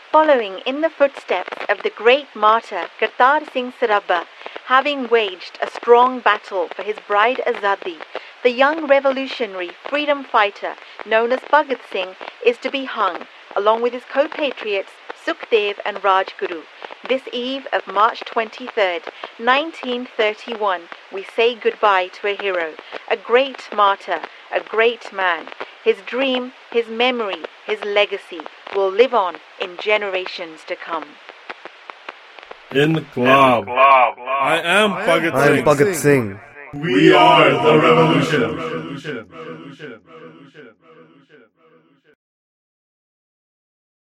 Following in the footsteps of the great martyr Kartar Singh Sarabha, having waged a strong battle for his bride Azadi, the young revolutionary freedom fighter known as Bhagat Singh is to be hung, along with his co-patriots Sukhdev and Rajguru. This eve of March 23rd, 1931, we say goodbye to a hero, a great martyr, a great man. His dream, his memory, his legacy will live on in generations to come. Inqilab. I am Bhagat I am Singh. Bhagat Singh. We are the revolution.